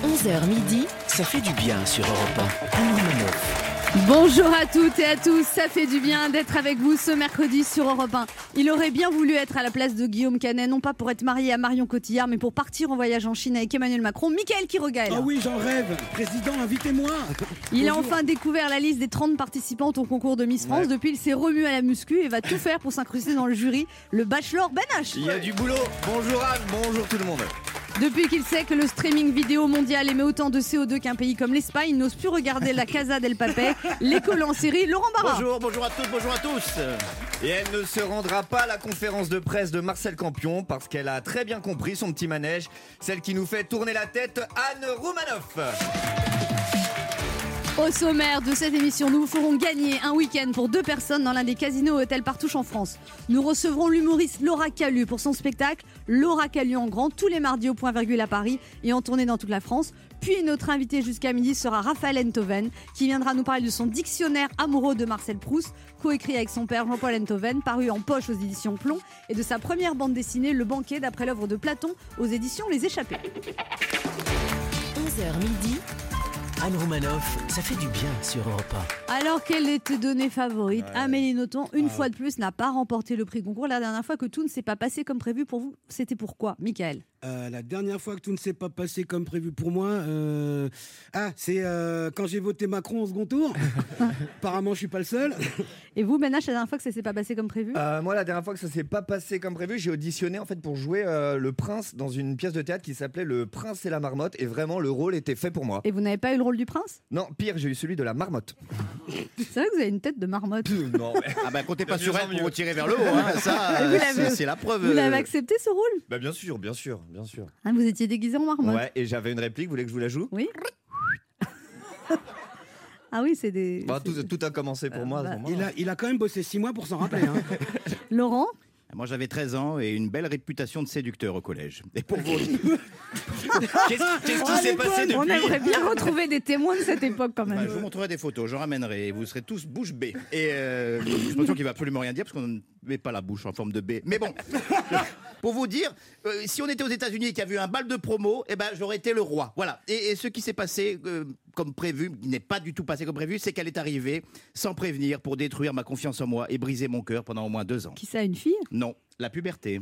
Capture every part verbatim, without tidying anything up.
onze heures midi, ça fait du bien sur Europe un. Anne Romanoff. Bonjour à toutes et à tous, ça fait du bien d'être avec vous ce mercredi sur Europe un. Il aurait bien voulu être à la place de Guillaume Canet, non pas pour être marié à Marion Cotillard, mais pour partir en voyage en Chine avec Emmanuel Macron. Mickaël Quiroga est là. Ah oui, j'en rêve. Président, invitez-moi. Il Bonjour. a enfin découvert la liste des trente participantes au concours de Miss France. Ouais. Depuis, il s'est remu à la muscu et va tout faire pour s'incruster dans le jury. Le bachelor Ben H. Il y a du boulot. Bonjour Anne, bonjour tout le monde. Depuis qu'il sait que le streaming vidéo mondial émet autant de C O deux qu'un pays comme l'Espagne, il n'ose plus regarder la Casa del Papel, l'école en série, Laurent Barra. Bonjour, bonjour à toutes, bonjour à tous. Et elle ne se rendra pas à la conférence de presse de Marcel Campion parce qu'elle a très bien compris son petit manège, celle qui nous fait tourner la tête, Anne Romanoff. Au sommaire de cette émission, nous vous ferons gagner un week-end pour deux personnes dans l'un des casinos hôtels Partouche en France. Nous recevrons l'humoriste Laura Calu pour son spectacle Laura Calu en grand, tous les mardis au Point Virgule à Paris et en tournée dans toute la France. Puis notre invité jusqu'à midi sera Raphaël Enthoven qui viendra nous parler de son dictionnaire amoureux de Marcel Proust, coécrit avec son père Jean-Paul Enthoven, paru en poche aux éditions Plomb, et de sa première bande dessinée Le Banquet d'après l'œuvre de Platon aux éditions Les Échappés. onze heures midi. Anne Romanoff, ça fait du bien sur Europe un. Alors quelle est tes donnée favorite? Ouais. Amélie Nothomb, une Ah fois ouais. de plus, n'a pas remporté le prix concours. La dernière fois que tout ne s'est pas passé comme prévu pour vous, c'était pourquoi, Mickaël? Euh, la dernière fois que tout ne s'est pas passé comme prévu pour moi, euh... ah, c'est euh, quand j'ai voté Macron au second tour. Apparemment, je suis pas le seul. Et vous, Ben H, la dernière fois que ça s'est pas passé comme prévu? Euh, moi, la dernière fois que ça s'est pas passé comme prévu, j'ai auditionné en fait pour jouer euh, le prince dans une pièce de théâtre qui s'appelait Le Prince et la Marmotte, et vraiment le rôle était fait pour moi. Et vous n'avez pas eu le rôle du prince? Non, pire, j'ai eu celui de la marmotte. C'est vrai que vous avez une tête de marmotte. Non, mais... Ah bah comptez pas De sur mieux elle en pour mieux. vous tirer vers le haut, hein. Ça, Et vous euh, l'avez- c'est, c'est la preuve. Vous l'avez euh, accepté ce rôle? Bah bien sûr, bien sûr, bien sûr. Hein, vous étiez déguisé en marmotte? Ouais, et j'avais une réplique, vous voulez que je vous la joue? Oui. Ah oui, c'est des... Bah, c'est- tout, tout a commencé pour moi à ce bah, moment. Il a, il a quand même bossé six mois pour s'en rappeler. Hein. Laurent? Moi j'avais treize ans et une belle réputation de séducteur au collège. Et pour vous, Qu'est-ce, qu'est-ce qui Ah, s'est les passé bonnes. On depuis? aimerait bien retrouver des témoins de cette époque quand bah, même. je vous montrerai des photos, j'en ramènerai et vous serez tous bouche bée. Et euh, je pense qu'il va absolument rien dire parce qu'on ne met pas la bouche en forme de B. Mais bon, pour vous dire, euh, si on était aux États-Unis et qu'il y avait eu un bal de promo, eh ben j'aurais été le roi. Voilà. Et, et ce qui s'est passé euh, comme prévu, qui n'est pas du tout passé comme prévu, c'est qu'elle est arrivée sans prévenir pour détruire ma confiance en moi et briser mon cœur pendant au moins deux ans. Qui ça, une fille? Non, la puberté.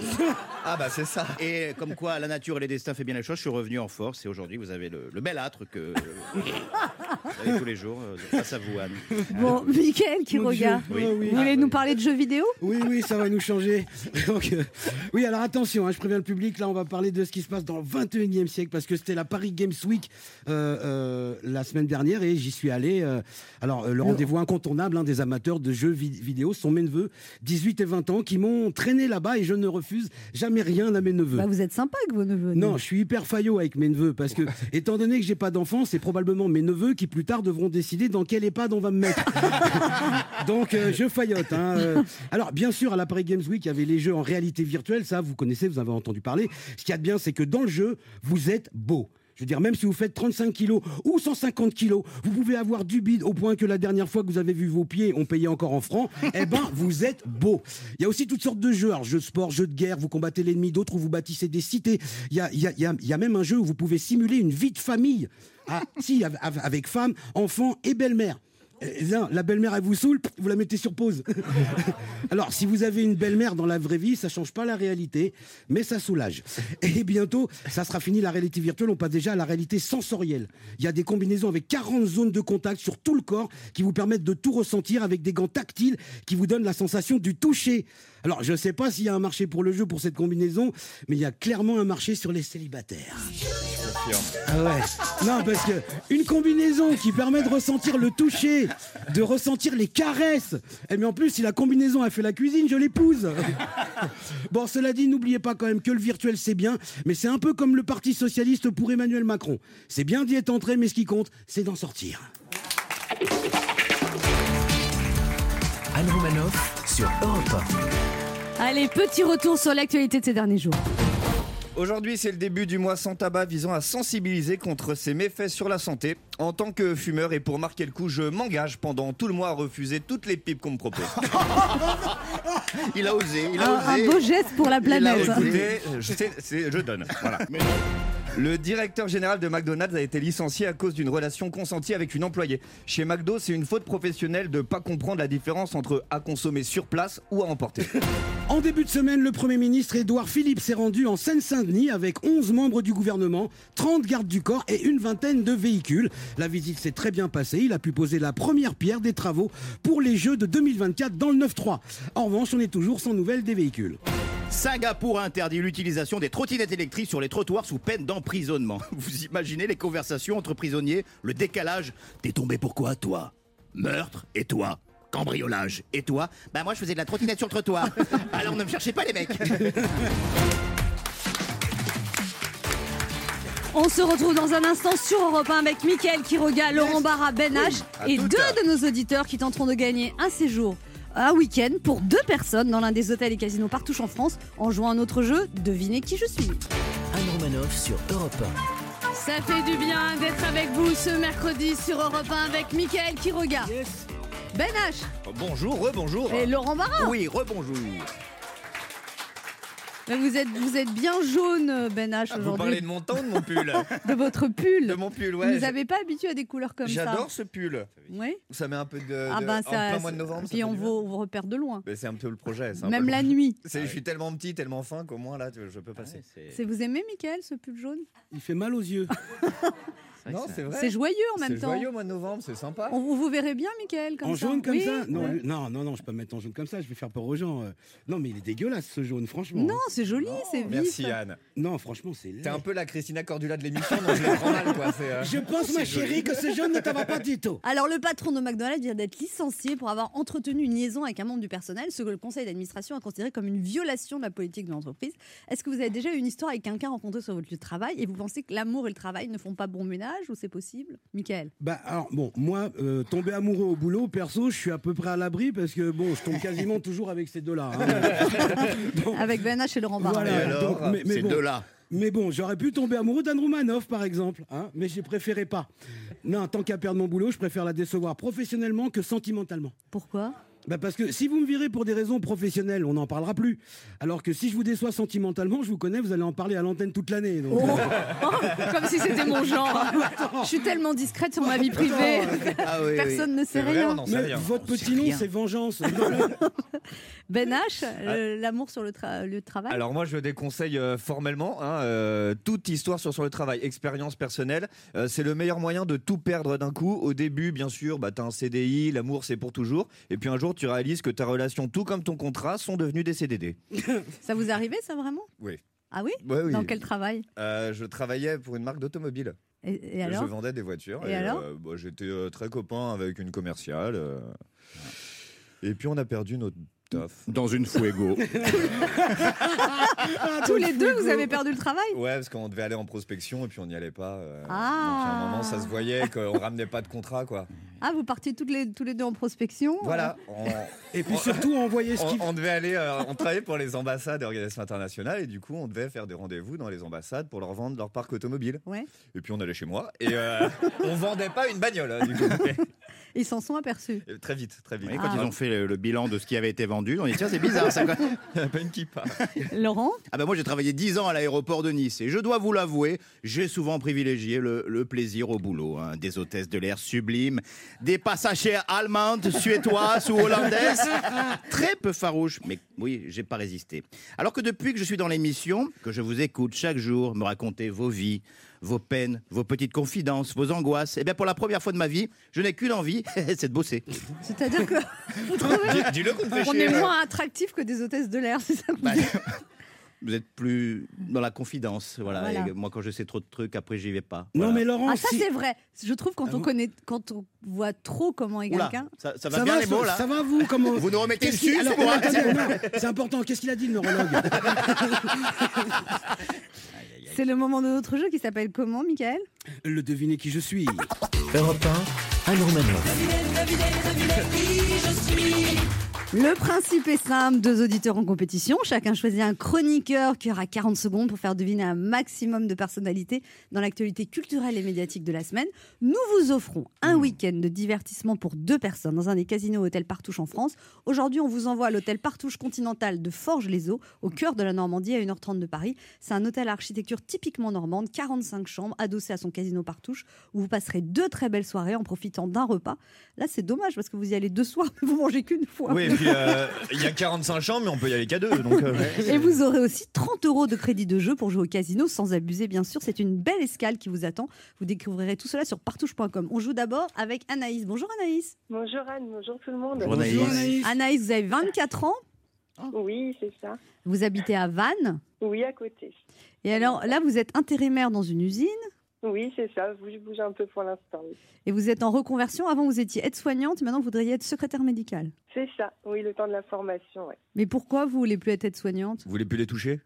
Ah bah c'est ça. Et comme quoi la nature et les destins fait bien les choses, je suis revenu en force et aujourd'hui vous avez le, le bel âtre que vous avez tous les jours euh, face à vous, Anne. Bon, Mickaël qui Mon regarde. Dieu. Oui. Oh, oui. Vous voulez Ah, nous oui. parler de jeux vidéo? Oui, oui, ça va nous changer. Donc, euh, oui, alors attention, hein, je préviens le public, là on va parler de ce qui se passe dans le vingt et unième siècle parce que c'était la Paris Games Week euh, euh, la semaine dernière et j'y suis allé. Euh, alors, euh, le rendez-vous incontournable hein, des amateurs de jeux vid- vidéo sont mes neveux, dix-huit et vingt ans, qui m'ont traîné là-bas et je ne refuse jamais rien à mes neveux. Bah, vous êtes sympa avec vos neveux. Non, je suis hyper faillot avec mes neveux parce que, étant donné que j'ai pas d'enfants, c'est probablement mes neveux qui plus tard devront décider dans quel EHPAD on va me mettre. Donc, euh, je faillote. Hein. Euh, Alors, bien sûr, à la Paris Games Week, il y avait les jeux en réalité virtuelle. Ça, vous connaissez, vous avez entendu parler. Ce qu'il y a de bien, c'est que dans le jeu, vous êtes beau. Je veux dire, même si vous faites trente-cinq kilos ou cent cinquante kilos, vous pouvez avoir du bide au point que la dernière fois que vous avez vu vos pieds, on payait encore en francs. Eh ben, vous êtes beau. Il y a aussi toutes sortes de jeux. Alors, jeux de sport, jeux de guerre, vous combattez l'ennemi, d'autres où vous bâtissez des cités. Il y a, il y a, il y a, il y a même un jeu où vous pouvez simuler une vie de famille. Ah, si, avec, avec femme, enfant et belle-mère. Eh bien, la belle-mère, elle vous saoule, vous la mettez sur pause. Alors, si vous avez une belle-mère dans la vraie vie, ça change pas la réalité, mais ça soulage. Et bientôt, ça sera fini la réalité virtuelle, on passe déjà à la réalité sensorielle. Il y a des combinaisons avec quarante zones de contact sur tout le corps qui vous permettent de tout ressentir avec des gants tactiles qui vous donnent la sensation du toucher. Alors, je sais pas s'il y a un marché pour le jeu pour cette combinaison, mais il y a clairement un marché sur les célibataires. Ah ouais. Non, parce que une combinaison qui permet de ressentir le toucher, de ressentir les caresses. Et mais en plus, si la combinaison a fait la cuisine, je l'épouse. Bon, cela dit, n'oubliez pas quand même que le virtuel c'est bien, mais c'est un peu comme le Parti socialiste pour Emmanuel Macron. C'est bien d'y être entré, mais ce qui compte, c'est d'en sortir. Anne Romanoff sur Europe un. Allez, petit retour sur l'actualité de ces derniers jours. Aujourd'hui, c'est le début du mois sans tabac visant à sensibiliser contre ses méfaits sur la santé. En tant que fumeur et pour marquer le coup, je m'engage pendant tout le mois à refuser toutes les pipes qu'on me propose. Il a osé, il a Un, osé. un beau geste pour la Il a planète. osé. Écoutez, je, sais- c'est- je donne. Voilà. Mais Le directeur général de McDonald's a été licencié à cause d'une relation consentie avec une employée. Chez McDo, c'est une faute professionnelle de ne pas comprendre la différence entre à consommer sur place ou à emporter. En début de semaine, le Premier ministre Édouard Philippe s'est rendu en Seine-Saint-Denis avec onze membres du gouvernement, trente gardes du corps et une vingtaine de véhicules. La visite s'est très bien passée. Il a pu poser la première pierre des travaux pour les Jeux de deux mille vingt-quatre dans le neuf trois. En revanche, on est toujours sans nouvelles des véhicules. Singapour interdit l'utilisation des trottinettes électriques sur les trottoirs sous peine d'emprisonnement. Vous imaginez les conversations entre prisonniers, le décalage. T'es tombé pourquoi, toi? Meurtre, et toi? Cambriolage, et toi? Bah moi je faisais de la trottinette sur le trottoir. Alors ne me cherchez pas les mecs. On se retrouve dans un instant sur Europe un avec Mickaël Quiroga, Laurent Barra, Ben H Oui, et à deux tout à- de nos auditeurs qui tenteront de gagner un séjour, un week-end pour deux personnes dans l'un des hôtels et casinos partout en France en jouant à notre jeu Devinez qui je suis. Anne Romanoff sur Europe un. Ça fait du bien d'être avec vous ce mercredi sur Europe un avec Mickaël Quiroga, Ben H Bonjour, rebonjour. et Laurent Barra. Oui, rebonjour. Mais vous êtes, vous êtes bien jaune, Ben H, Ah, vous parlez aujourd'hui, de mon temps ou de mon pull? de votre pull. De mon pull, Vous ouais. nous avez pas habitué à des couleurs comme ça. J'adore ce pull. Oui. Ça met un peu de. Ah de- ben en ça. plein mois de novembre. ça Puis fait on du bien. vous, on vous repère de loin. Mais c'est un peu le projet. c'est un Même peu la le- nuit. C'est- Je suis tellement petit, tellement fin qu'au moins là, tu- je peux passer. C'est vous aimez, Mickaël, ce pull jaune? Il fait mal aux yeux. Non, c'est vrai. C'est joyeux en même C'est temps. joyeux au mois de novembre, c'est sympa. On, vous vous verrez bien, Mickaël, comme En ça. jaune comme Oui, ça non, ouais. non, non, non, je peux pas me mettre en jaune comme ça, je vais faire peur aux gens. euh. Non, mais il est dégueulasse ce jaune, franchement. Non, c'est joli, c'est vif. Merci Anne. Non, franchement, c'est laid. T'es un peu la Christina Cordula de l'émission, donc je le prends mal quoi. c'est, euh, Je pense, ma chérie, que ce jaune ne t'en va pas du tout. Alors, le patron de McDonald's vient d'être licencié pour avoir entretenu une liaison avec un membre du personnel, ce que le conseil d'administration a considéré comme une violation de la politique de l'entreprise. Est-ce que vous avez déjà eu une histoire avec quelqu'un rencontré sur votre lieu de travail et vous pensez que l'amour et le travail ne font pas bon ménage ou c'est possible? Mickaël? Bah alors bon, moi euh, tomber amoureux au boulot, perso, je suis à peu près à l'abri parce que bon, je tombe quasiment toujours avec ces deux-là. hein. Bon, Avec Ben H et Laurent Barra. voilà. Et alors donc, mais, mais Ces bon, deux-là. mais bon, j'aurais pu tomber amoureux d'Anne Romanoff par exemple, hein, mais j'ai préféré pas. Non, tant qu'à perdre mon boulot, je préfère la décevoir professionnellement que sentimentalement. Pourquoi? Bah parce que si vous me virez pour des raisons professionnelles, on n'en parlera plus. Alors que si je vous déçois sentimentalement, je vous connais, vous allez en parler à l'antenne toute l'année. donc, Oh. euh, Comme si c'était mon genre. Je suis tellement discrète sur ma vie privée. Ah oui, oui. Personne ne sait C'est vrai, rien. on n'en sait mais rien. votre On sait petit nom, rien. c'est vengeance. Ben H, euh, l'amour sur le, tra- lieu de travail. Alors moi je déconseille euh, formellement hein, euh, toute histoire sur, sur le travail, expérience personnelle, euh, c'est le meilleur moyen de tout perdre d'un coup. Au début bien sûr, bah, tu as un C D I, l'amour c'est pour toujours, et puis un jour tu réalises que ta relation tout comme ton contrat sont devenus des C D D. Ça vous est arrivé, ça, vraiment? Oui. Ah oui? Ouais, oui. Dans quel travail? Euh, je travaillais pour une marque d'automobile. Et, et je alors? vendais des voitures. Et alors euh, bah, j'étais euh, très copain avec une commerciale. euh, Et puis on a perdu notre taf. Dans une Fuego. Tous les deux, vous avez perdu le travail? Ouais, parce qu'on devait aller en prospection et puis on n'y allait pas. euh, Ah. Donc à un moment, ça se voyait qu'on ramenait pas de contrat, quoi. Ah, vous partiez toutes les, tous les deux en prospection? Voilà. On, Et puis surtout, envoyer ce on- qu'il on devait aller, euh, on travaillait pour les ambassades et organisations internationales et du coup, on devait faire des rendez-vous dans les ambassades pour leur vendre leur parc automobile. Ouais. Et puis on allait chez moi et euh, on vendait pas une bagnole, hein, du coup. Ils s'en sont aperçus. Et très vite, très vite. Et quand Ah. ils ont fait le, le bilan de ce qui avait été vendu, on dit tiens c'est bizarre ça. Quoi. Il y a pas une qui part. Laurent? Ah ben moi j'ai travaillé dix ans à l'aéroport de Nice et je dois vous l'avouer, j'ai souvent privilégié le, le plaisir au boulot. Hein. Des hôtesses de l'air sublimes, des passagères allemandes, suédoises ou hollandaises, très peu farouches, mais oui, j'ai pas résisté. Alors que depuis que je suis dans l'émission, que je vous écoute chaque jour me raconter vos vies, vos peines, vos petites confidences, vos angoisses, et bien pour la première fois de ma vie, je n'ai qu'une envie, c'est de bosser. C'est-à-dire que vous trouvez Dis- Dis-le qu'on te fait qu'on chier. est là. moins attractif que des hôtesses de l'air, c'est ça que vous Bah, dites? Vous êtes plus dans la confidence, voilà. Voilà. Et moi, quand je sais trop de trucs, après, j'y vais pas. Non Voilà. mais Laurent, Ah, ça si- c'est vrai. Je trouve quand Ah on bon connaît, quand on voit trop comment est Oula, quelqu'un. ça, ça va ça bien va, les mots ça, là. ça va vous comment Vous nous remettez Qu'est-ce qu'il- dessus, alors, c'est moi. attendez, non, c'est important. Qu'est-ce qu'il a dit le neurologue? C'est le moment de notre jeu qui s'appelle comment, Mickaël? Le devinez qui je suis. Europe un, Anne Romanoff. Le principe est simple, deux auditeurs en compétition, chacun choisit un chroniqueur qui aura quarante secondes pour faire deviner un maximum de personnalités dans l'actualité culturelle et médiatique de la semaine. Nous vous offrons un week-end de divertissement pour deux personnes dans un des casinos hôtels Partouche en France. Aujourd'hui, on vous envoie à l'hôtel Partouche Continental de Forges-les-Eaux, au cœur de la Normandie, à une heure trente de Paris. C'est un hôtel à architecture typiquement normande, quarante-cinq chambres, adossé à son casino Partouche, où vous passerez deux très belles soirées en profitant d'un repas. Là, c'est dommage parce que vous y allez deux soirs, mais vous mangez qu'une fois. Oui, et puis euh, il y a quarante-cinq chambres, mais on peut y aller qu'à deux. Donc, euh, et vous aurez aussi trente euros de crédit de jeu pour jouer au casino, sans abuser, bien sûr. C'est une belle escale qui vous attend. Vous découvrirez tout cela sur partouche point com. On joue d'abord avec Anaïs. Bonjour Anaïs. Bonjour Anne, bonjour tout le monde. Bonjour Anaïs. Bonjour, Anaïs. Anaïs, vous avez vingt-quatre ans. Oui, c'est ça. Vous habitez à Vannes. Oui, à côté. Et alors là, vous êtes intérimaire dans une usine. Oui, c'est ça. Je bouge un peu pour l'instant. Oui. Et vous êtes en reconversion. Avant, vous étiez aide-soignante. Maintenant, vous voudriez être secrétaire médicale. C'est ça. Oui, le temps de la formation. Ouais. Mais pourquoi vous voulez plus être aide-soignante? vous voulez plus les toucher?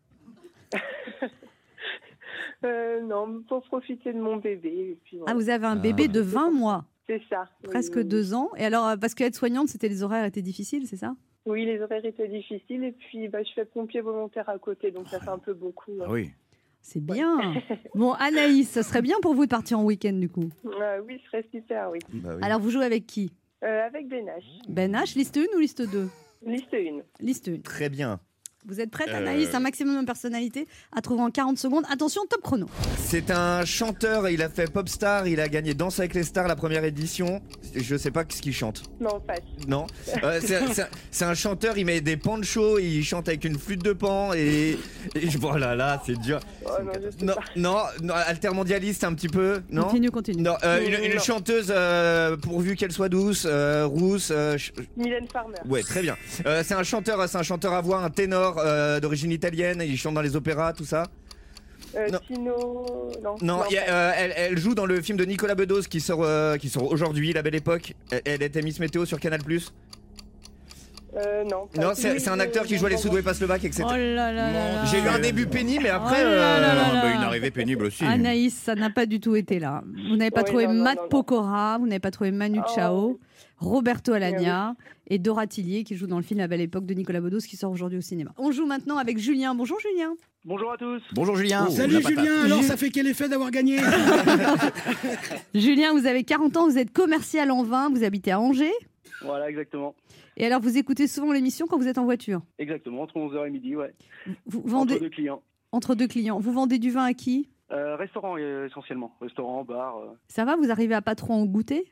euh, non, pour profiter de mon bébé. Et puis, voilà. Ah, vous avez un bébé Ah. de vingt mois. C'est ça. Presque oui, oui, deux ans. Et alors, parce qu'être soignante, c'était les horaires étaient difficiles, c'est ça? Oui, les horaires étaient difficiles. Et puis, bah, je fais pompier volontaire à côté. Donc, ça fait un peu beaucoup. Ah oui. C'est bien. Bon, Anaïs, ce serait bien pour vous de partir en week-end, du coup. Euh, oui, ce serait super, oui. Bah oui. Alors, vous jouez avec qui? Euh, avec Ben H. Ben H, liste un ou liste deux? Liste un. Liste un. Très bien. Vous êtes prête, Euh. Anaïs? Un maximum de personnalité à trouver en quarante secondes. Attention, top chrono. C'est un chanteur, il a fait Popstar, il a gagné Danse avec les stars la première édition. Je sais pas ce qu'il chante. Non, passe. Non. Euh, c'est, c'est- c'est un chanteur, il met des ponchos, il chante avec une flûte de pan et, et je- voilà, là, c'est dur. Oh, non, je sais Non, pas. non, non, altermondialiste un petit peu, non? Continue, continue. Non, euh, une, une Non. chanteuse euh, pourvu qu'elle soit douce, euh, rousse. euh, ch- Mylène Farmer. Ouais, très bien. Euh, c'est un chanteur, c'est un chanteur à voix, un ténor euh, d'origine italienne. Il chante dans les opéras, tout ça. Euh, Non. Tino. Non. Non, il y a, pas. euh, elle, elle joue dans le film de Nicolas Bedos qui sort, euh, qui sort aujourd'hui, La Belle Époque. Elle, elle était Miss Météo sur Canal+. Euh, non. pas. Non, c'est, Oui, c'est un euh, acteur qui non, joue à Les non, Soudoués passe le bac, et cetera. Oh là là là là. J'ai eu un début pénible, mais après. Oh là là euh, là là. Bah, une arrivée pénible aussi. Anaïs, ça n'a pas du tout été là. Vous n'avez pas Ouais, trouvé non, non, Matt non, non. Pokora, vous n'avez pas trouvé Manu Oh. Chao, Roberto Alagna et Dora Tillier qui joue dans le film La Belle Époque de Nicolas Bedos qui sort aujourd'hui au cinéma. On joue maintenant avec Julien. Bonjour Julien. Bonjour à tous. Bonjour Julien. Oh, Salut La patate. Julien, alors ça fait quel effet d'avoir gagné? Julien, vous avez quarante ans, vous êtes commercial en vin, vous habitez à Angers. Voilà, exactement. Et alors, vous écoutez souvent l'émission quand vous êtes en voiture. Exactement, entre onze heures et midi, ouais. Vous Entre vendez deux clients. entre deux clients. Vous vendez du vin à qui? Euh, restaurant euh, essentiellement. Restaurant, bar. euh. Ça va, vous arrivez à pas trop en goûter?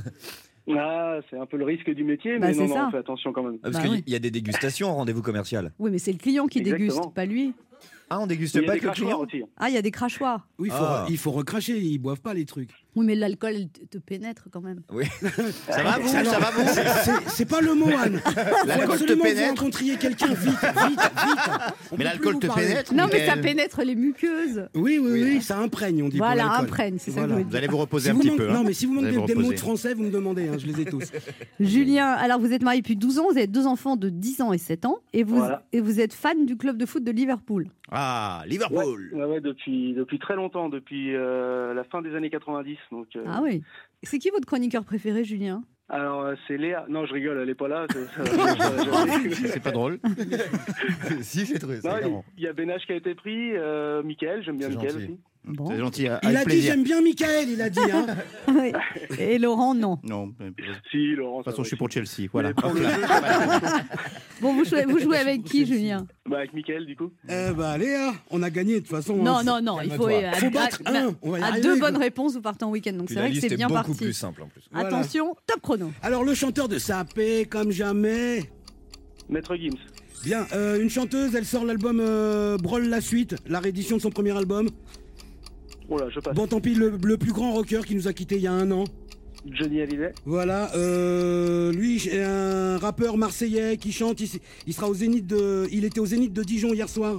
Ah, c'est un peu le risque du métier, Bah, mais c'est non, non, ça. on fait attention quand même. Parce Bah qu'il oui. y a des dégustations en rendez-vous commercial. Oui, mais c'est le client qui Exactement. déguste, pas lui. Ah, on déguste Il y a pas des que le crachoirs client? aussi. Ah, il y a des crachoirs. Oui, il faut, Ah. il faut recracher, ils boivent pas les trucs. Oui, mais l'alcool elle te te pénètre quand même. Ça va vous? Alors, Ça va vous? c'est- c'est- C'est pas le mot, Anne. Faut L'alcool te absolument que vous pénètre? rencontriez quelqu'un vite, vite, vite. On peut Mais plus l'alcool vous te parler. pénètre? Non, mais Mickaël. ça pénètre les muqueuses. Oui, oui, oui, ça imprègne, on dit. pour Voilà, l'alcool. imprègne, c'est ça que Voilà. je voulais Vous dire. allez vous reposer Si un vous petit manquez- peu. hein. Non, mais si vous Vous manquez allez des vous mots de reposer. français, vous me demandez, hein, je les ai tous. Julien, alors vous êtes marié depuis douze ans, vous avez deux enfants de dix ans et sept ans, et vous, Voilà. et vous êtes fan du club de foot de Liverpool. Ah, Ouais, Liverpool. ouais, ouais, depuis, depuis très longtemps, depuis euh, la fin des années quatre-vingt-dix. Donc, euh, Ah oui. C'est qui votre chroniqueur préféré, Julien? Alors, euh, c'est Léa. Non, je rigole, elle est pas là. ça- ça- ça- ça- C'est pas drôle. Si, j'ai trouvé Non, il- Il y a Ben H qui a été pris, euh, Mickaël, j'aime bien C'est Mickaël gentil. aussi. Bon. C'est gentil. Il Avec a dit plaisir. j'aime bien Michael, il a dit. Hein. Oui. Et Laurent, non. Non, mais- de toute Si, Laurent. façon, je suis pour Chelsea. Voilà. pour le jeu, Bon, vous jouez, vous jouez avec qui, Julien? bah, avec Mickaël, du coup. Eh bah allez, hein, on a gagné de toute façon. Non, hein. non, non, il faut, Calme-toi. à, Faut battre à- un, on va y à arriver, deux quoi. bonnes réponses, vous partez en week-end. Donc Puis c'est la vrai que liste c'est est bien beaucoup parti. plus simple en plus. Voilà. Attention, top chrono. Alors le chanteur de Sapé, comme jamais. Maître Gims. Bien, euh, une chanteuse, elle sort l'album euh, Brawl la suite, la réédition de son premier album. Oh là, je passe. Bon, tant pis, le, le plus grand rocker qui nous a quittés il y a un an. Johnny Hallyday. Voilà, euh, lui, c'est un rappeur marseillais qui chante. Il, il sera au Zénith de, il était au Zénith de Dijon hier soir.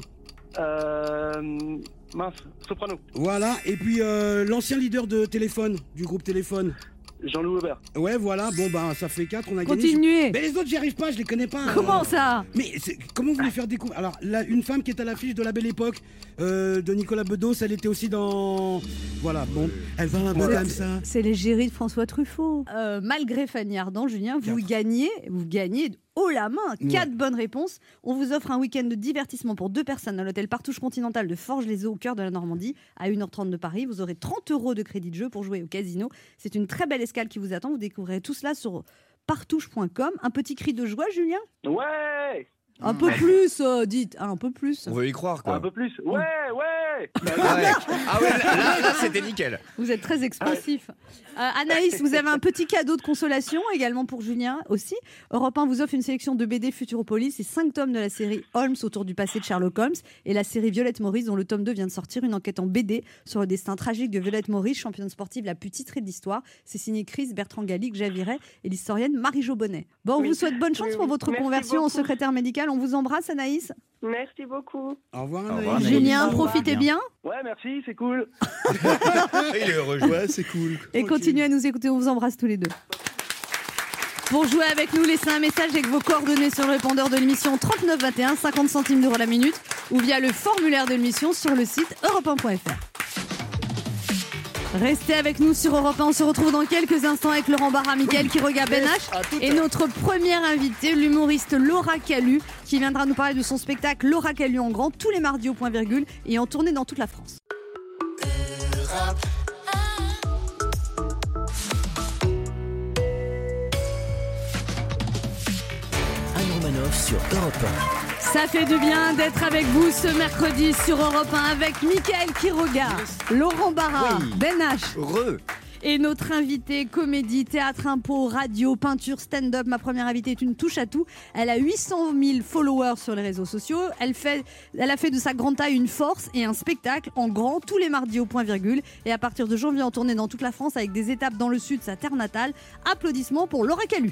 Euh, mince, Soprano. Voilà, et puis euh, l'ancien leader de Téléphone, du groupe Téléphone. Jean-Louis Aubert. Ouais, voilà, bon bah ça fait quatre, on a gagné. Continuez. Mais les autres, j'y arrive pas, je les connais pas. Comment Euh, ça? Mais c'est- comment vous voulez faire découvrir? Alors, là, une femme qui est à l'affiche de La Belle Époque euh, de Nicolas Bedos, elle était aussi dans. Voilà, bon, elle va un peu Voilà. comme ça. C'est l'égérie de François Truffaut. Euh, malgré Fanny Ardant, Julien, vous Quatre. gagnez, vous gagnez haut la main. Quatre ouais. bonnes réponses. On vous offre un week-end de divertissement pour deux personnes dans l'hôtel Partouche Continental de Forges-les-Eaux, au cœur de la Normandie, à une heure trente de Paris. Vous aurez trente euros de crédit de jeu pour jouer au casino. C'est une très belle escale qui vous attend. Vous découvrirez tout cela sur partouche point com. Un petit cri de joie, Julien ? Ouais. Un peu plus, euh, dites, un peu plus. On veut y croire, quoi. Un peu plus. Ouais, ouais. Ah ouais, ah ouais là, là, là, c'était nickel. Vous êtes très expansif. Euh, Anaïs, vous avez un petit cadeau de consolation également pour Julien aussi. Europe un vous offre une sélection de B D Futuropolis et cinq tomes de la série Holmes autour du passé de Sherlock Holmes et la série Violette Maurice dont le tome deux vient de sortir, une enquête en B D sur le destin tragique de Violette Maurice, championne sportive la plus titrée de l'histoire. C'est signé Chris Bertrand Gallic, Javiret et l'historienne Marie-Jo Bonnet. Bon, on oui. vous souhaite bonne chance oui, oui. pour votre Merci conversion beaucoup. En secrétaire médical. On vous embrasse, Anaïs. Merci beaucoup. Au revoir, Anaïs. Au revoir, Anaïs. Julien, profitez bien. Ouais, merci, c'est cool. Il est heureux. Ouais, c'est cool. Et continuez à nous écouter, on vous embrasse tous les deux. Pour jouer avec nous, laissez un message avec vos coordonnées sur le répondeur de l'émission trente-neuf vingt et un, cinquante centimes d'euros la minute, ou via le formulaire de l'émission sur le site europe un point f r. Restez avec nous sur Europe un, on se retrouve dans quelques instants avec Laurent Barra, Mickaël Quiroga, Ben H et notre première invitée, l'humoriste Laura Calu, qui viendra nous parler de son spectacle Laura Calu en grand, tous les mardis au point virgule et en tournée dans toute la France. Europe. Anne Romanoff sur Europe un. Ça fait du bien d'être avec vous ce mercredi sur Europe un avec Mickaël Quiroga, Laurent Barra, oui. Ben H. Heureux. Et notre invitée, comédie, théâtre, impôt, radio, peinture, stand-up. Ma première invitée est une touche à tout. Elle a huit cent mille followers sur les réseaux sociaux. Elle, fait, elle a fait de sa grande taille une force et un spectacle en grand tous les mardis au point virgule. Et à partir de janvier, en tournée dans toute la France avec des étapes dans le sud, sa terre natale. Applaudissements pour Laura Calu.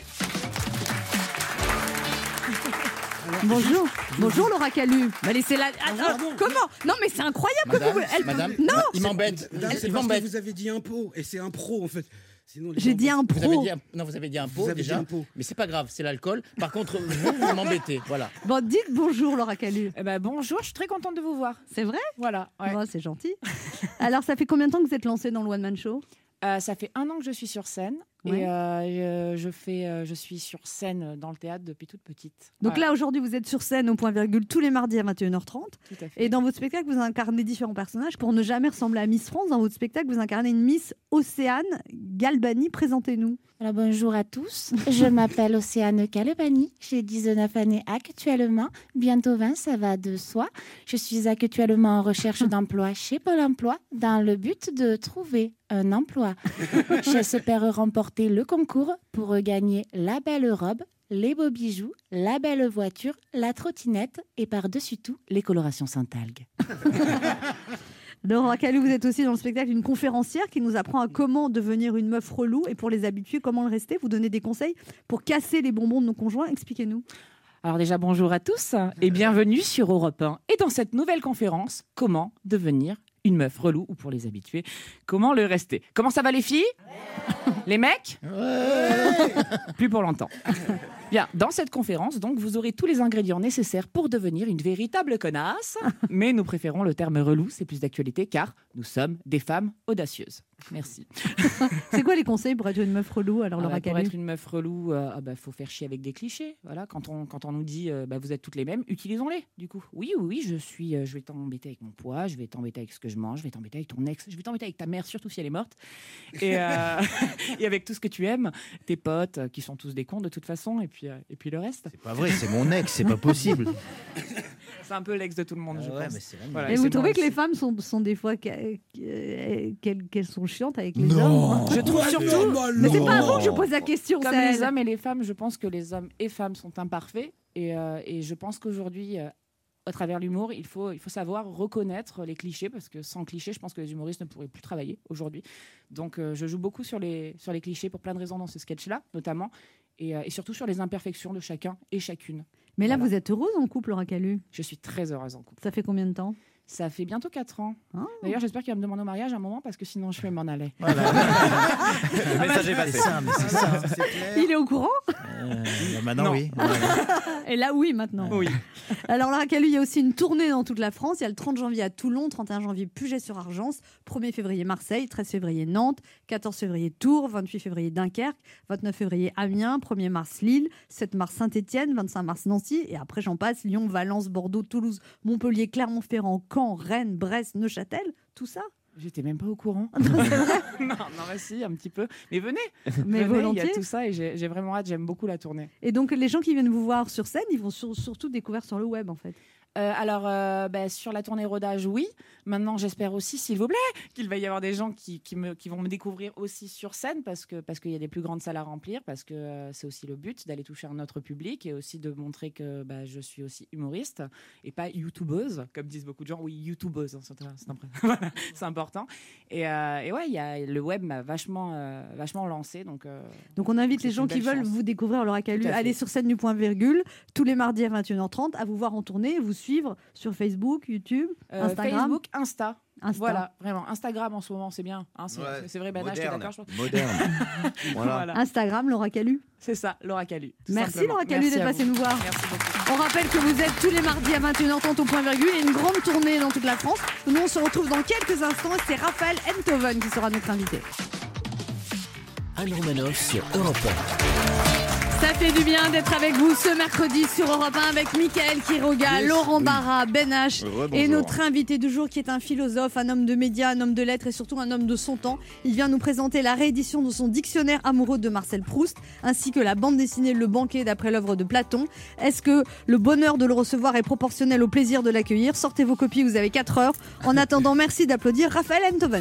Bonjour, bonjour Laura Calu. Bah laissez-la. Ah, comment ? Non mais c'est incroyable madame, que vous. Elle... Madame, non, il m'embête. Madame, c'est parce que vous avez dit impôt et c'est un pro en fait. Sinon, J'ai dit un pro. Vous avez dit un... Non, vous avez dit un pot déjà. Pot. Mais c'est pas grave, c'est l'alcool. Par contre, vous, vous m'embêtez. Voilà. Bon, dites bonjour Laura Calu. Eh ben, bonjour, je suis très contente de vous voir. C'est vrai ? Voilà. Ouais. Bon, c'est gentil. Alors, ça fait combien de temps que vous êtes lancée dans le One Man Show ? euh, Ça fait un an que je suis sur scène. Ouais. Et euh, je, fais, euh, je suis sur scène dans le théâtre depuis toute petite. Donc voilà. Là, aujourd'hui, vous êtes sur scène au point virgule tous les mardis à vingt et une heures trente. Tout à fait. Et dans votre spectacle, vous incarnez différents personnages. Pour ne jamais ressembler à Miss France, dans votre spectacle, vous incarnez une Miss Océane Galbani. Présentez-nous. Alors, bonjour à tous. Je m'appelle Océane Galbani. J'ai dix-neuf années actuellement. Bientôt vingt, ça va de soi. Je suis actuellement en recherche d'emploi chez Pôle emploi dans le but de trouver un emploi. J'espère remporter le concours pour gagner la belle robe, les beaux bijoux, la belle voiture, la trottinette et par-dessus tout, les colorations Saint-Algue. Laura Calu, vous êtes aussi dans le spectacle une conférencière qui nous apprend à comment devenir une meuf relou et pour les habitués, comment le rester. Vous donnez des conseils pour casser les bonbons de nos conjoints. Expliquez-nous. Alors déjà, bonjour à tous et bienvenue sur Europe un. Et dans cette nouvelle conférence, comment devenir une meuf relou, ou pour les habitués, comment le rester. Comment ça va les filles ? Ouais. Les mecs ? Ouais. Plus pour longtemps. Bien, dans cette conférence, donc, vous aurez tous les ingrédients nécessaires pour devenir une véritable connasse. Mais nous préférons le terme relou, c'est plus d'actualité, car nous sommes des femmes audacieuses. Merci. C'est quoi les conseils pour être une meuf relou alors, Laura ah bah, Calu ? Pour être une meuf relou, il euh, ah bah, faut faire chier avec des clichés. Voilà, quand on, quand on nous dit euh, bah, vous êtes toutes les mêmes, utilisons-les du coup. Oui, oui, oui, je, suis, euh, je vais t'embêter avec mon poids, je vais t'embêter avec ce que je mange, je vais t'embêter avec ton ex, je vais t'embêter avec ta mère, surtout si elle est morte. Et, euh, et avec tout ce que tu aimes, tes potes euh, qui sont tous des cons de toute façon, et puis, euh, et puis le reste. C'est pas vrai, c'est mon ex, c'est pas possible. C'est un peu l'ex de tout le monde, ah je ouais, pense. Mais c'est voilà, et vous trouvez que les femmes sont, sont des fois qu'elles, qu'elles sont chiantes avec les non. hommes ? Je trouve surtout. Mais c'est pas à vous que je pose la question. Comme ça les hommes et les femmes, je pense que les hommes et femmes sont imparfaits. Et, euh, et je pense qu'aujourd'hui, euh, à travers l'humour, il faut, il faut savoir reconnaître les clichés, parce que sans clichés, je pense que les humoristes ne pourraient plus travailler aujourd'hui. Donc euh, je joue beaucoup sur les, sur les clichés pour plein de raisons dans ce sketch-là, notamment, et, euh, et surtout sur les imperfections de chacun et chacune. Mais là, voilà. Vous êtes heureuse en couple, Laura Calu ? Je suis très heureuse en couple. Ça fait combien de temps ? Ça fait bientôt quatre ans. Oh. D'ailleurs, j'espère qu'il va me demander au mariage à un moment parce que sinon je vais m'en aller. Voilà. Le message est C'est passé. ça, mais c'est ça, c'est clair. Il est au courant? Euh, bah maintenant, Non. oui. Et là, oui, maintenant. Oui. Alors, Laura Calu, il y a aussi une tournée dans toute la France. Il y a le trente janvier à Toulon, trente et un janvier Puget-sur-Argence, premier février Marseille, treize février Nantes, quatorze février Tours, vingt-huit février Dunkerque, vingt-neuf février Amiens, premier mars Lille, sept mars Saint-Étienne, vingt-cinq mars Nancy, et après j'en passe, Lyon, Valence, Bordeaux, Toulouse, Montpellier, Clermont-Ferrand, Caen, Rennes, Brest, Neuchâtel, tout ça. J'étais même pas au courant. non, non, bah si, un petit peu. Mais venez, Mais venez, il y volontiers. a tout ça et j'ai j'ai vraiment hâte, j'aime beaucoup la tournée. Et donc, les gens qui viennent vous voir sur scène, ils vont sur- surtout découvrir sur le web, en fait. Euh, alors, euh, bah, sur la tournée rodage, oui. Maintenant, j'espère aussi, s'il vous plaît, qu'il va y avoir des gens qui, qui, me, qui vont me découvrir aussi sur scène parce que parce qu'il y a des plus grandes salles à remplir, parce que euh, c'est aussi le but d'aller toucher un autre public et aussi de montrer que bah, je suis aussi humoriste et pas youtubeuse, comme disent beaucoup de gens. Oui, youtubeuse, hein, c'est, c'est, un- voilà, c'est important. Et, euh, et ouais, il y a, le web m'a vachement, euh, vachement lancé. Donc, euh, Donc on invite c'est les gens une qui belle veulent chance. vous découvrir Laura Calu, Tout à fait. aller sur scène du point virgule tous les mardis à vingt et une heures trente, à vous voir en tournée, vous suivre sur Facebook, YouTube, Euh, Instagram. Facebook, Insta. Insta. Voilà, vraiment. Instagram en ce moment, c'est bien. Hein, c'est, Ouais. c'est- c'est vrai, Ben H, t'es Moderne. d'accord, je pense. Moderne. Voilà. Voilà. Instagram, Laura Calu. C'est ça, Laura Calu. tout Merci simplement. Laura Calu Merci d'être à passée vous. nous voir. Merci beaucoup. On rappelle que vous êtes tous les mardis à vingt et une heures trente au point virgule. Il y a une grande tournée dans toute la France. Nous, on se retrouve dans quelques instants. C'est Raphaël Enthoven qui sera notre invité. Anne Romanoff sur Europe un. Ça fait du bien d'être avec vous ce mercredi sur Europe un avec Mickaël Quiroga, Yes, Laurent oui. Barra, Ben H Rebonjour. et notre invité du jour qui est un philosophe, un homme de médias, un homme de lettres et surtout un homme de son temps. Il vient nous présenter la réédition de son dictionnaire amoureux de Marcel Proust ainsi que la bande dessinée Le Banquet d'après l'œuvre de Platon. Est-ce que le bonheur de le recevoir est proportionnel au plaisir de l'accueillir? Sortez vos copies, vous avez quatre heures. En attendant, merci d'applaudir Raphaël Enthoven.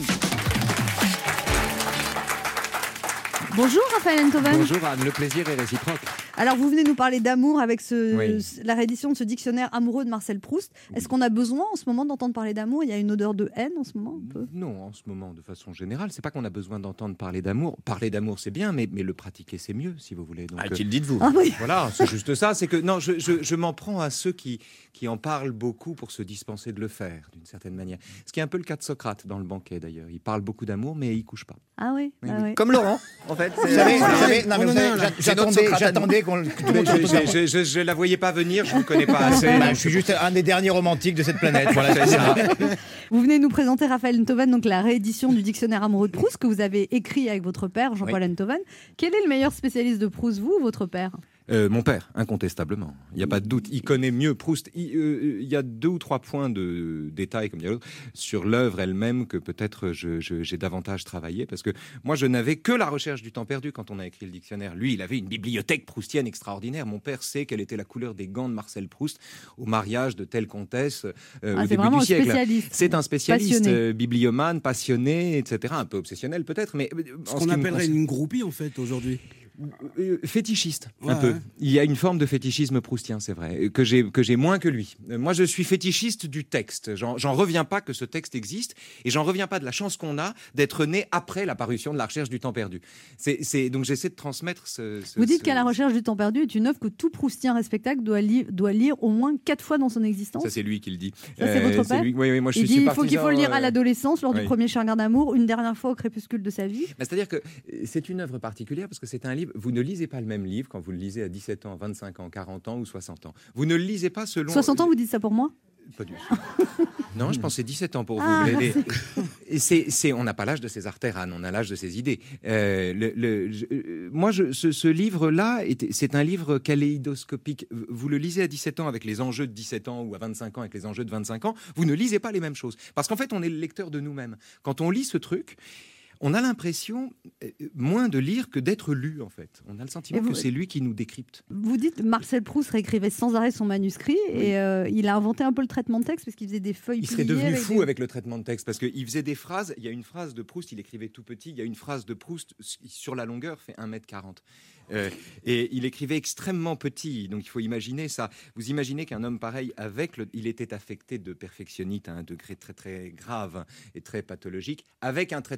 Bonjour Raphaël Enthoven. Bonjour Anne, le plaisir est réciproque. Alors vous venez nous parler d'amour avec ce, Oui. la réédition de ce dictionnaire amoureux de Marcel Proust. Est-ce qu'on a besoin en ce moment d'entendre parler d'amour? Il y a une odeur de haine en ce moment un peu. Non, en ce moment, de façon générale, c'est pas qu'on a besoin d'entendre parler d'amour. Parler d'amour, c'est bien, mais, mais le pratiquer, c'est mieux, si vous voulez. Donc, Ah, euh, qui le dites-vous? Ah oui. Voilà, c'est juste ça. C'est que non, je, je, je m'en prends à ceux qui, qui en parlent beaucoup pour se dispenser de le faire, d'une certaine manière. Ce qui est un peu le cas de Socrate dans Le Banquet, d'ailleurs. Il parle beaucoup d'amour, mais il couche pas. Ah oui, Oui, ah oui. oui. Comme Laurent, en fait. Vous savez, vous Ouais, savez- non, mais on vous en a savez, un, là. j'a- C'est notre j'attendais, Socrate à nous. j'attendais qu'on le- que tout le monde Je, s'entende pas. je, je, je la voyais pas venir, je ne connais pas assez. Bah, donc je suis juste un des derniers romantiques de cette planète. Voilà, c'est ça. Vous venez nous présenter Raphaël Enthoven, donc la réédition du dictionnaire amoureux de Proust que vous avez écrit avec votre père Jean-Paul Enthoven. Quel est le meilleur spécialiste de Proust, vous ou votre père? Euh, mon père, incontestablement. Il n'y a pas de doute. Il connaît mieux Proust. Il, euh, il y a deux ou trois points de détail, comme dit l'autre, sur l'œuvre elle-même que peut-être je, je- j'ai davantage travaillé. Parce que moi, je n'avais que la recherche du temps perdu quand on a écrit le dictionnaire. Lui, il avait une bibliothèque proustienne extraordinaire. Mon père sait quelle était la couleur des gants de Marcel Proust au mariage de telle comtesse euh, Ah, au c'est début vraiment du un siècle. spécialiste. C'est un spécialiste, Passionné. euh, bibliomane, passionné, et cetera. Un peu obsessionnel peut-être, mais euh, Ce en qu'on qui me appellerait concerne- une groupie en fait aujourd'hui. Euh, fétichiste, Ouais, un peu. ouais. Il y a une forme de fétichisme proustien, c'est vrai, euh, que j'ai que j'ai moins que lui. Euh, Moi, je suis fétichiste du texte. J'en j'en reviens pas que ce texte existe, et j'en reviens pas de la chance qu'on a d'être né après la parution de La Recherche du temps perdu. C'est c'est- donc j'essaie de transmettre ce. ce- Vous dites ce- qu'à la recherche du temps perdu est une œuvre que tout Proustien respectable doit, li- doit lire au moins quatre fois dans son existence. Ça, c'est lui qui le dit. Ça, c'est votre père lui- Oui, oui, moi, je Il suis dit suis il faut qu'il faut le lire à partisan, euh, l'adolescence, lors du oui. premier chagrin d'amour, une dernière fois au crépuscule de sa vie. Bah, c'est-à-dire que euh, c'est une œuvre particulière parce que c'est un livre. Vous ne lisez pas le même livre quand vous le lisez à dix-sept ans, vingt-cinq ans, quarante ans ou soixante ans. Vous ne le lisez pas selon. soixante ans, vous dites ça pour moi? Pas du tout. Non, je pensais dix-sept ans pour vous. Ah, Les- les- Et c'est, c'est, on n'a pas l'âge de ses artères, Anne, on a l'âge de ses idées. Euh, le, le- je- euh, moi, je, ce, ce livre-là, était- c'est un livre kaléidoscopique. Vous le lisez à dix-sept ans avec les enjeux de dix-sept ans ou à vingt-cinq ans avec les enjeux de vingt-cinq ans, vous ne lisez pas les mêmes choses. Parce qu'en fait, on est le lecteur de nous-mêmes. Quand on lit ce truc, on a l'impression euh, moins de lire que d'être lu, en fait. On a le sentiment Et vous- que c'est lui qui nous décrypte. Vous dites Marcel Proust réécrivait sans arrêt son manuscrit et euh, il a inventé un peu le traitement de texte parce qu'il faisait des feuilles Il serait pliées devenu avec fou des- avec le traitement de texte parce qu'il faisait des phrases. Il y a une phrase de Proust, il écrivait tout petit. Il y a une phrase de Proust sur la longueur fait un mètre quarante. Euh, et il écrivait extrêmement petit, donc il faut imaginer ça. Vous imaginez qu'un homme pareil, avec le, il était affecté de perfectionnite à un degré très très grave et très pathologique, avec un traitement de texte.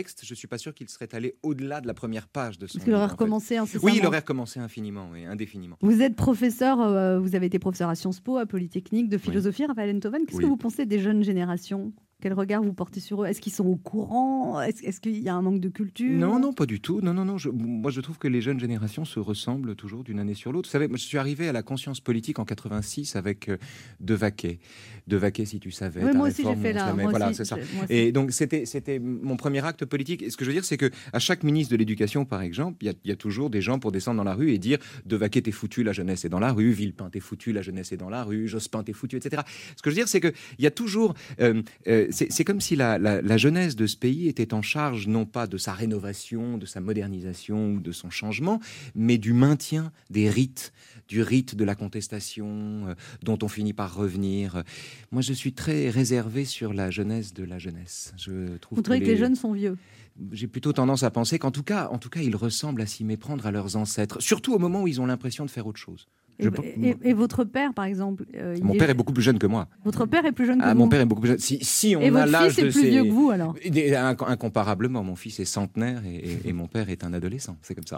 texte, je ne suis pas sûr qu'il serait allé au-delà de la première page de son Parce qu'il aurait livre, en fait. recommencé incessamment. Oui, il aurait recommencé infiniment, oui, indéfiniment. Vous êtes professeur, euh, vous avez été professeur à Sciences Po, à Polytechnique, de philosophie, Raphaël Enthoven. Qu'est-ce Oui. que vous pensez des jeunes générations ? Quel regard vous portez sur eux ? Est-ce qu'ils sont au courant ? Est-ce, est-ce qu'il y a un manque de culture ? Non, non, pas du tout. Non, non, non. Je, moi, je trouve que les jeunes générations se ressemblent toujours d'une année sur l'autre. Vous savez, moi, je suis arrivé à la conscience politique en quatre-vingt-six avec euh, De Vaquet. De Vaquet, si tu savais. Oui, ta moi aussi, j'ai réforme, fait on se là. la met. Moi Voilà, aussi, c'est ça. j'ai- moi aussi. Et donc, c'était, c'était mon premier acte politique. Et ce que je veux dire, c'est que à chaque ministre de l'Éducation, par exemple, il y a, il y a toujours des gens pour descendre dans la rue et dire De Vaquet, t'es foutu, la jeunesse est dans la rue. Villepin, t'es foutu, la jeunesse est dans la rue. Jospin, t'es foutu, et cetera. Ce que je veux dire, c'est que il y a toujours. Euh, euh, c'est, c'est comme si la, la, la jeunesse de ce pays était en charge non pas de sa rénovation, de sa modernisation ou de son changement, mais du maintien des rites, du rite de la contestation euh, dont on finit par revenir. Moi, je suis très réservé sur la jeunesse de la jeunesse. Je trouve Vous trouvez que les jeunes sont vieux ? J'ai plutôt tendance à penser qu'en tout cas, en tout cas, ils ressemblent à s'y méprendre à leurs ancêtres, surtout au moment où ils ont l'impression de faire autre chose. Et, Je- et- et votre père, par exemple euh, il Mon père est beaucoup plus jeune que moi. Votre père est plus jeune que Ah, vous. mon père est beaucoup plus jeune. Si, si on Et a votre l'âge fils est de plus ses- vieux que vous, alors ? Des- inc- Incomparablement, mon fils est centenaire et, et- et mon père est un adolescent. C'est comme ça.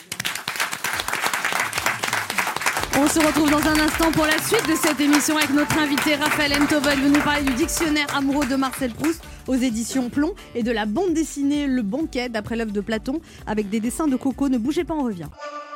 On se retrouve dans un instant pour la suite de cette émission avec notre invité Raphaël Enthoven, venu parler du dictionnaire amoureux de Marcel Proust aux éditions Plomb et de la bande dessinée Le Banquet d'après l'œuvre de Platon avec des dessins de Coco. Ne bougez pas, on revient.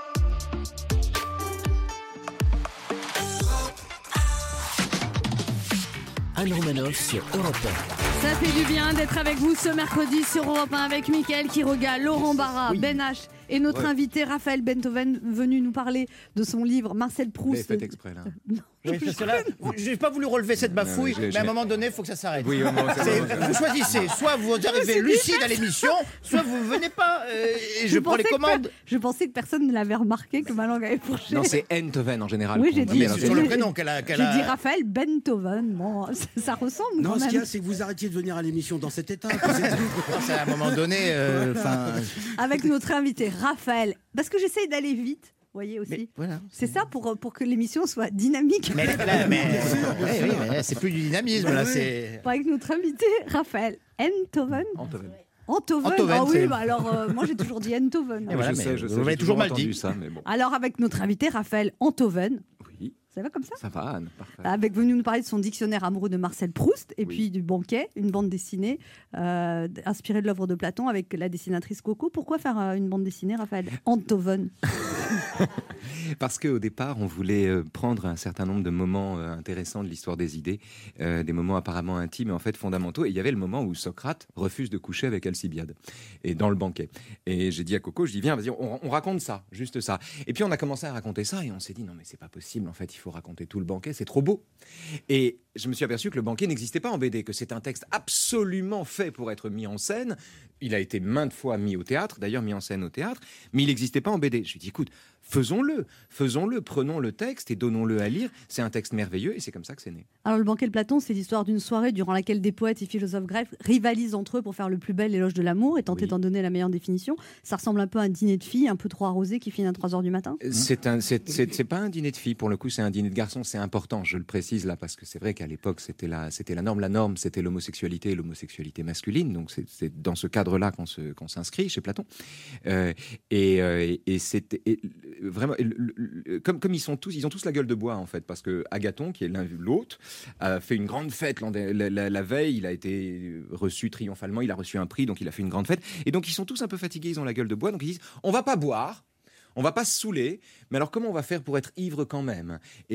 Anne Romanoff sur Europe un. Ça fait du bien d'être avec vous ce mercredi sur Europe un avec Mickaël Quiroga, Laurent Barra, Ben H et notre Ouais. invité Raphaël Enthoven venu nous parler de son livre Marcel Vous Proust. l'avez fait exprès, là. Oui, parce que là, j'ai pas voulu relever cette bafouille, Non, j'ai- mais à un j'ai- moment donné, il faut que ça s'arrête. Oui, au moins, c'est C'est- bon, c'est vous choisissez, soit vous arrivez c'est lucide à l'émission, soit vous venez pas euh, et je, prends les pensais que commandes. per- je pensais que personne ne l'avait remarqué que ma langue avait fourché. Non, c'est Enthoven en général. Oui, qu'on j'ai dit, dit- alors, C'est sur le j'ai- prénom qu'elle a. qu'elle J'ai a- dit Raphaël Enthoven. Bon, ça, ça ressemble Non, quand ce qu'il y a, même. c'est que vous arrêtiez de venir à l'émission dans cet état. puis c'est tout. C'est à un moment donné, euh, enfin. Avec notre invité Raphaël. Parce que j'essaye d'aller vite, vous voyez aussi. mais voilà. C'est ça pour, pour que l'émission soit dynamique. Mais, là, mais, ouais, oui, mais là, c'est plus du dynamisme, là, c'est. Avec notre invité Raphaël Enthoven. Enthoven. Enthoven. Enthoven, Ah oui, c'est- bah alors euh, moi j'ai toujours dit Enthoven. Et voilà, je mais sais, je vous sais. l'avez j'ai toujours mal entendu dit. ça, mais bon. Alors avec notre invité Raphaël Enthoven. Oui, Ça va comme ça ça va, Anne. Parfait. Avec venu nous parler de son dictionnaire amoureux de Marcel Proust et Oui. puis du Banquet, une bande dessinée euh, inspirée de l'œuvre de Platon avec la dessinatrice Coco. Pourquoi faire euh, une bande dessinée, Raphaël Enthoven? Parce qu'au départ, on voulait euh, prendre un certain nombre de moments euh, intéressants de l'histoire des idées, euh, des moments apparemment intimes et en fait fondamentaux. Et il y avait le moment où Socrate refuse de coucher avec Alcibiade, et dans le banquet. Et j'ai dit à Coco, je dis viens, vas-y, on, on raconte ça, juste ça. Et puis on a commencé à raconter ça et on s'est dit non mais c'est pas possible, en fait il faut raconter tout le banquet, c'est trop beau. Et je me suis aperçu que le banquet n'existait pas en B D, que c'est un texte absolument fait pour être mis en scène. Il a été maintes fois mis au théâtre, d'ailleurs mis en scène au théâtre, mais il n'existait pas en B D. Je lui ai dit, écoute, faisons-le, faisons-le, prenons le texte et donnons-le à lire. C'est un texte merveilleux et c'est comme ça que c'est né. Alors le Banquet de Platon, c'est l'histoire d'une soirée durant laquelle des poètes et philosophes grecs rivalisent entre eux pour faire le plus bel éloge de l'amour et tenter Oui. d'en donner la meilleure définition. Ça ressemble un peu à un dîner de filles, un peu trop arrosé qui finit à trois heures du matin. C'est un, c'est, c'est, c'est pas un dîner de filles, pour le coup, c'est un dîner de garçons. C'est important, je le précise là, parce que c'est vrai qu'à l'époque, c'était la, c'était la norme. La norme, c'était l'homosexualité et l'homosexualité masculine. Donc c'est, c'est dans ce cadre-là qu'on, se, qu'on s'inscrit chez Platon. Euh, et, euh, et c'est et, vraiment, le- le- comme, comme ils sont tous, ils ont tous la gueule de bois en fait, parce que Agathon, qui est l'un l'autre, a fait une grande fête l'an- la, la- la veille. Il a été reçu triomphalement, il a reçu un prix, donc il a fait une grande fête. Et donc ils sont tous un peu fatigués, ils ont la gueule de bois, donc ils disent on va pas boire. On va pas se saouler, mais alors comment on va faire pour être ivre quand même?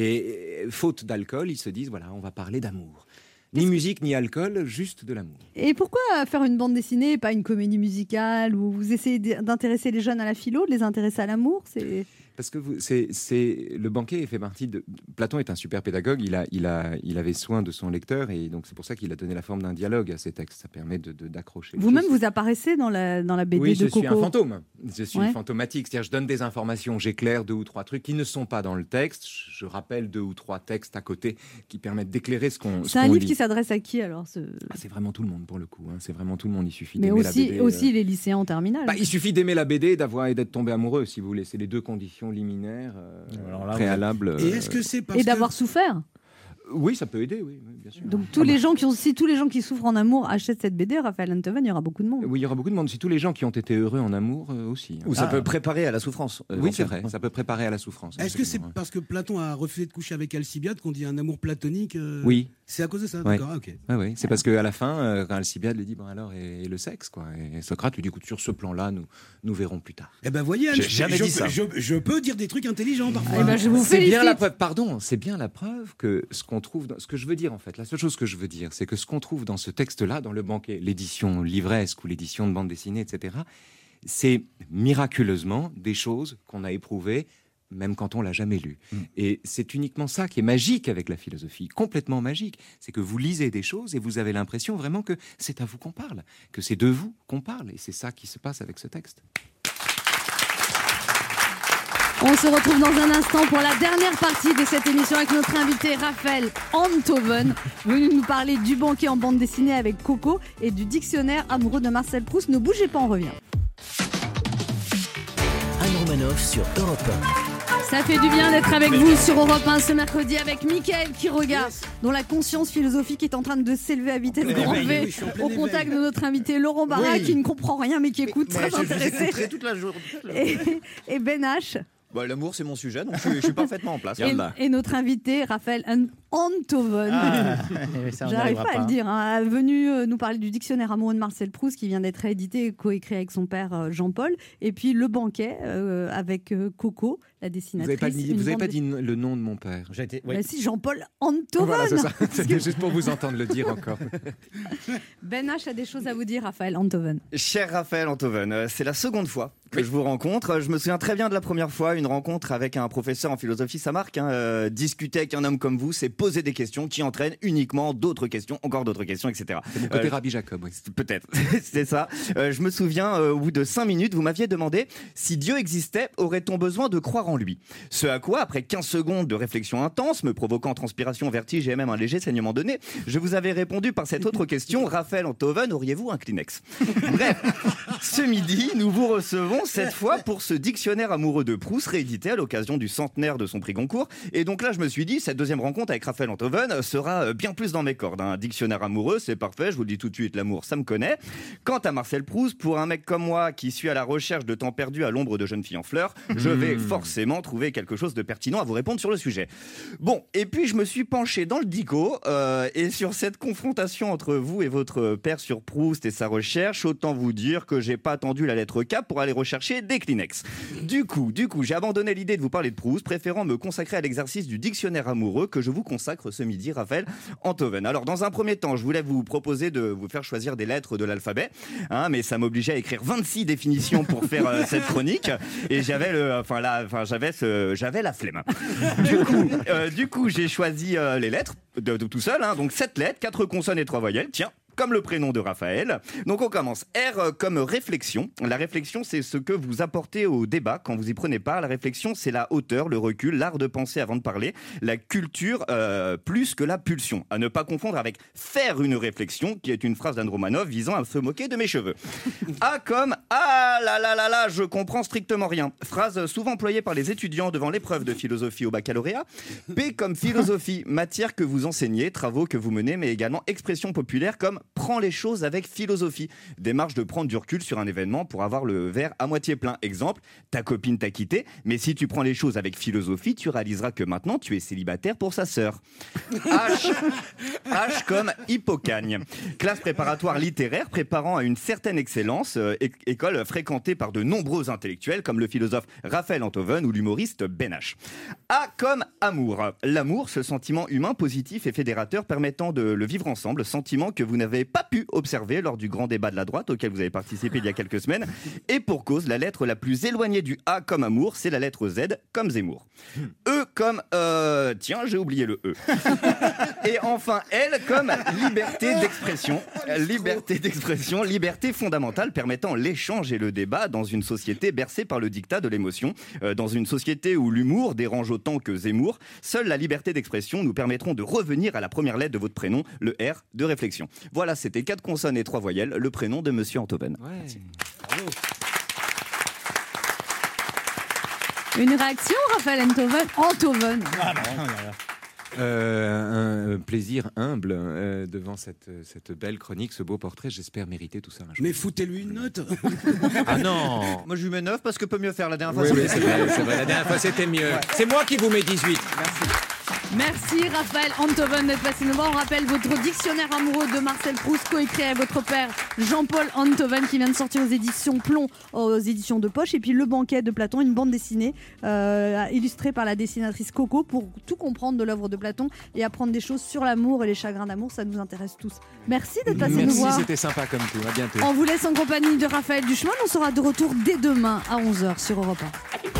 Et euh, faute d'alcool, ils se disent voilà, on va parler d'amour. Ni musique, ni alcool, juste de l'amour. Et pourquoi faire une bande dessinée et pas une comédie musicale où vous essayez d'intéresser les jeunes à la philo, de les intéresser à l'amour? C'est... Parce que vous, c'est, c'est, le banquet fait partie de... Platon est un super pédagogue, il, a, il, a, il avait soin de son lecteur, et donc c'est pour ça qu'il a donné la forme d'un dialogue à ses textes. Ça permet de, de, d'accrocher. les Vous-même, choses. vous apparaissez dans la, dans la B D Oui, de je Coco. suis un fantôme. Je suis Ouais. fantomatique. C'est-à-dire, je donne des informations, j'éclaire deux ou trois trucs qui ne sont pas dans le texte. Je rappelle deux ou trois textes à côté qui permettent d'éclairer ce qu'on. ce C'est un qu'on livre lit. qui s'adresse à qui alors ce... Ah, c'est vraiment tout le monde pour le coup. hein. C'est vraiment tout le monde. Il suffit Mais d'aimer aussi, la B D. aussi euh. les lycéens en terminale. Bah, il suffit d'aimer la B D, d'avoir et d'être tombé amoureux, si vous voulez. C'est les deux conditions liminaires euh, Alors là, préalables. Et est-ce que c'est parce Et que... d'avoir souffert. Oui, ça peut aider, oui, oui, bien sûr. Donc tous les gens qui ont, si tous les gens qui souffrent en amour achètent cette B D, Raphaël Enthoven, il y aura beaucoup de monde. Oui, il y aura beaucoup de monde. Si tous les gens qui ont été heureux en amour euh, aussi. Ou ça Ah. peut préparer à la souffrance. euh, Oui, c'est éventuellement. vrai. Ça peut préparer à la souffrance. Est-ce que c'est effectivement, parce que Platon a refusé de coucher avec Alcibiade qu'on dit un amour platonique euh, Oui. C'est à cause de ça, Ouais. d'accord, ah, ok. Ouais, ouais. C'est parce qu'à la fin, euh, quand Alcibiade lui dit bon alors et, et le sexe quoi, et Socrate lui dit écoute sur ce plan-là nous nous verrons plus tard. Eh ben voyez, Anne, J'ai je- jamais je, dit ça. Je, je peux dire des trucs intelligents parfois. Eh ben, je vous C'est bien félicite. la preuve. Pardon, c'est bien la preuve que ce qu'on trouve, dans, ce que je veux dire en fait, la seule chose que je veux dire, c'est que ce qu'on trouve dans ce texte-là, dans le banquet, l'édition livresque ou l'édition de bande dessinée, et cetera, c'est miraculeusement des choses qu'on a éprouvées même quand on l'a jamais lu. Mm. Et c'est uniquement ça qui est magique avec la philosophie, complètement magique. C'est que vous lisez des choses et vous avez l'impression vraiment que c'est à vous qu'on parle, que c'est de vous qu'on parle. Et c'est ça qui se passe avec ce texte. On se retrouve dans un instant pour la dernière partie de cette émission avec notre invité Raphaël Enthoven, venu nous parler du banquet en bande dessinée avec Coco et du dictionnaire amoureux de Marcel Proust. Ne bougez pas, on revient. Anne Romanoff sur Europe un. Ça fait du bien d'être avec vous sur Europe un ce mercredi avec Mickaël Quiroga, dont la conscience philosophique est en train de s'élever à vitesse grand éveil, V, oui, je suis en plein au contact éveil. de notre invité Laurent Barra, Oui. qui ne comprend rien mais qui écoute, très Ouais, je- je vous intéressé. écouterai toute la journée. Et, et Ben H. Bah, l'amour, c'est mon sujet, donc je, suis- je suis parfaitement en place. Et, et notre invité Raphaël An- Enthoven. Ah, ça, on n'y J'arrive arrivera pas à le hein. dire. Hein, venu euh, nous parler du dictionnaire amoureux de Marcel Proust qui vient d'être réédité et coécrit avec son père euh, Jean-Paul. Et puis le banquet euh, avec euh, Coco, la Vous dessinatrice. n'avez pas, dit, une vous avez bande pas de- dit le nom de mon père. J'ai été- Bah oui. si, Jean-Paul Enthoven. Voilà, c'est ça. C'était juste pour vous entendre le dire encore. Ben H a des choses à vous dire, Raphaël Enthoven. Cher Raphaël Enthoven, euh, c'est la seconde fois que je vous rencontre. Je me souviens très bien de la première fois, une rencontre avec un professeur en philosophie, ça marque. Hein, euh, discuter avec un homme comme vous, c'est poser des questions qui entraînent uniquement d'autres questions, encore d'autres questions, et cetera. C'est mon côté Euh, Rabbi Jacob, oui. Peut-être, c'est ça. Euh, je me souviens, euh, au bout de cinq minutes, vous m'aviez demandé si Dieu existait, aurait-on besoin de croire en lui? Ce à quoi, après quinze secondes de réflexion intense, me provoquant transpiration, vertige et même un léger saignement de nez, je vous avais répondu par cette autre question: Raphaël Enthoven, auriez-vous un Kleenex? Bref, ce midi, nous vous recevons cette fois pour ce dictionnaire amoureux de Proust, réédité à l'occasion du centenaire de son prix Goncourt. Et donc là, je me suis dit, cette deuxième rencontre avec Raphaël Enthoven sera bien plus dans mes cordes. Un dictionnaire amoureux, c'est parfait, je vous le dis tout de suite, l'amour, ça me connaît. Quant à Marcel Proust, pour un mec comme moi qui suis à la recherche de temps perdu à l'ombre de jeunes filles en fleurs, je vais forcément trouver quelque chose de pertinent à vous répondre sur le sujet. Bon, et puis je me suis penché dans le dico, euh, et sur cette confrontation entre vous et votre père sur Proust et sa recherche, autant vous dire que j'ai pas attendu la lettre K pour aller rechercher des Kleenex. Du coup, du coup, j'ai abandonné l'idée de vous parler de Proust, préférant me consacrer à l'exercice du dictionnaire amoureux que je vous consacre ce midi, Raphaël Enthoven. Alors, dans un premier temps, je voulais vous proposer de vous faire choisir des lettres de l'alphabet, hein, mais ça m'obligeait à écrire vingt-six définitions pour faire euh, cette chronique, et j'avais le, enfin là, enfin j'avais ce, j'avais la flemme. Du coup, euh, du coup, j'ai choisi euh, les lettres de, de tout seul, hein, donc sept lettres, quatre consonnes et trois voyelles. Tiens. Comme le prénom de Raphaël. Donc on commence. R comme réflexion. La réflexion, c'est ce que vous apportez au débat quand vous y prenez part. La réflexion, c'est la hauteur, le recul, l'art de penser avant de parler. La culture, euh, plus que la pulsion. À ne pas confondre avec faire une réflexion, qui est une phrase d'Anne Romanoff visant à se moquer de mes cheveux. A comme ah là là là là, je comprends strictement rien. Phrase souvent employée par les étudiants devant l'épreuve de philosophie au baccalauréat. P comme philosophie, matière que vous enseignez, travaux que vous menez, mais également expression populaire comme prends les choses avec philosophie. Démarche de prendre du recul sur un événement pour avoir le verre à moitié plein. Exemple, ta copine t'a quitté, mais si tu prends les choses avec philosophie, tu réaliseras que maintenant tu es célibataire pour sa sœur. H, H comme hippocagne. Classe préparatoire littéraire préparant à une certaine excellence, euh, é- école fréquentée par de nombreux intellectuels comme le philosophe Raphaël Enthoven ou l'humoriste Ben H. A comme amour. L'amour, ce sentiment humain positif et fédérateur permettant de le vivre ensemble, sentiment que vous n'avez pas pu observer lors du grand débat de la droite auquel vous avez participé il y a quelques semaines. Et pour cause, la lettre la plus éloignée du A comme amour, c'est la lettre Z comme Zemmour. E comme... Euh, tiens, j'ai oublié le E. Et enfin, L comme liberté d'expression. Liberté d'expression, liberté fondamentale permettant l'échange et le débat dans une société bercée par le diktat de l'émotion. Euh, dans une société où l'humour dérange autant que Zemmour, seule la liberté d'expression nous permettront de revenir à la première lettre de votre prénom, le R de réflexion. Voilà, c'était quatre consonnes et trois voyelles, le prénom de Monsieur Enthoven. Une réaction, Raphaël Enthoven Enthoven. Ah, bah, oh là là. Euh, un plaisir humble euh, devant cette, cette belle chronique, ce beau portrait. J'espère mériter tout ça un jour. Mais foutez-lui une note. Ah non. Moi, je lui mets neuf parce que peut mieux faire. La dernière fois, Oui, c'était- oui, c'est vrai, c'est vrai. La dernière fois, c'était mieux. Ouais. C'est moi qui vous mets dix-huit. Merci Raphaël Enthoven d'être passé nous voir. On rappelle votre dictionnaire amoureux de Marcel Proust, coécrit avec votre père Jean-Paul Enthoven, qui vient de sortir aux éditions Plomb, aux éditions de poche. Et puis Le Banquet de Platon, une bande dessinée euh, illustrée par la dessinatrice Coco pour tout comprendre de l'œuvre de Platon et apprendre des choses sur l'amour et les chagrins d'amour. Ça nous intéresse tous. Merci d'être passé nous Merci, voir. c'était sympa comme tout. À bientôt. On vous laisse en compagnie de Raphaël Duchemin. On sera de retour dès demain à onze heures sur Europe un.